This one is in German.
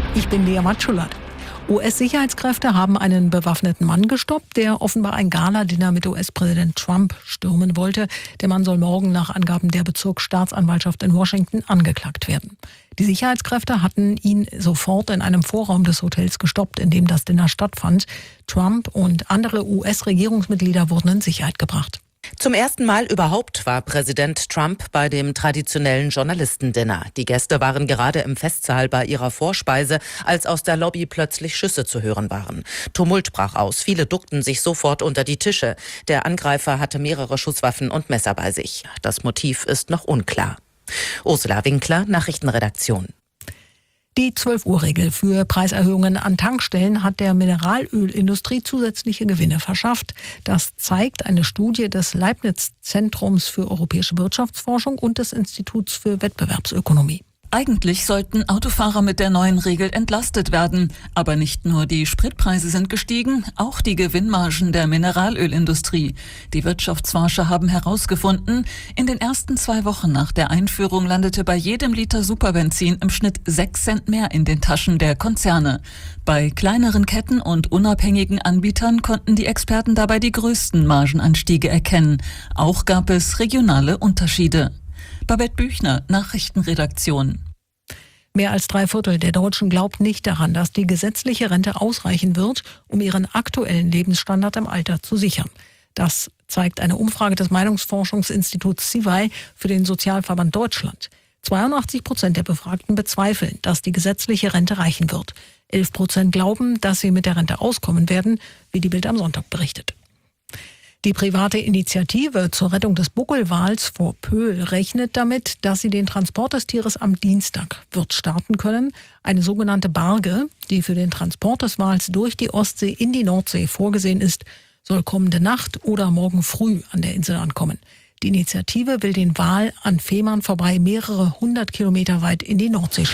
Ich bin Lea Matschulat. US-Sicherheitskräfte haben einen bewaffneten Mann gestoppt, der offenbar ein Gala-Dinner mit US-Präsident Trump stürmen wollte. Der Mann soll morgen nach Angaben der Bezirksstaatsanwaltschaft in Washington angeklagt werden. Die Sicherheitskräfte hatten ihn sofort in einem Vorraum des Hotels gestoppt, in dem das Dinner stattfand. Trump und andere US-Regierungsmitglieder wurden in Sicherheit gebracht. Zum ersten Mal überhaupt war Präsident Trump bei dem traditionellen Journalistendinner. Die Gäste waren gerade im Festsaal bei ihrer Vorspeise, als aus der Lobby plötzlich Schüsse zu hören waren. Tumult brach aus, viele duckten sich sofort unter die Tische. Der Angreifer hatte mehrere Schusswaffen und Messer bei sich. Das Motiv ist noch unklar. Ursula Winkler, Nachrichtenredaktion. Die 12-Uhr-Regel für Preiserhöhungen an Tankstellen hat der Mineralölindustrie zusätzliche Gewinne verschafft. Das zeigt eine Studie des Leibniz-Zentrums für europäische Wirtschaftsforschung und des Instituts für Wettbewerbsökonomie. Eigentlich sollten Autofahrer mit der neuen Regel entlastet werden. Aber nicht nur die Spritpreise sind gestiegen, auch die Gewinnmargen der Mineralölindustrie. Die Wirtschaftsforscher haben herausgefunden, in den ersten 2 Wochen nach der Einführung landete bei jedem Liter Superbenzin im Schnitt 6 Cent mehr in den Taschen der Konzerne. Bei kleineren Ketten und unabhängigen Anbietern konnten die Experten dabei die größten Margenanstiege erkennen. Auch gab es regionale Unterschiede. Babette Büchner, Nachrichtenredaktion. Mehr als 3/4 der Deutschen glaubt nicht daran, dass die gesetzliche Rente ausreichen wird, um ihren aktuellen Lebensstandard im Alter zu sichern. Das zeigt eine Umfrage des Meinungsforschungsinstituts CIVI für den Sozialverband Deutschland. 82% der Befragten bezweifeln, dass die gesetzliche Rente reichen wird. 11% glauben, dass sie mit der Rente auskommen werden, wie die Bild am Sonntag berichtet. Die private Initiative zur Rettung des Buckelwals vor Pöhl rechnet damit, dass sie den Transport des Tieres am Dienstag wird starten können. Eine sogenannte Barge, die für den Transport des Wals durch die Ostsee in die Nordsee vorgesehen ist, soll kommende Nacht oder morgen früh an der Insel ankommen. Die Initiative will den Wal an Fehmarn vorbei mehrere 100 Kilometer weit in die Nordsee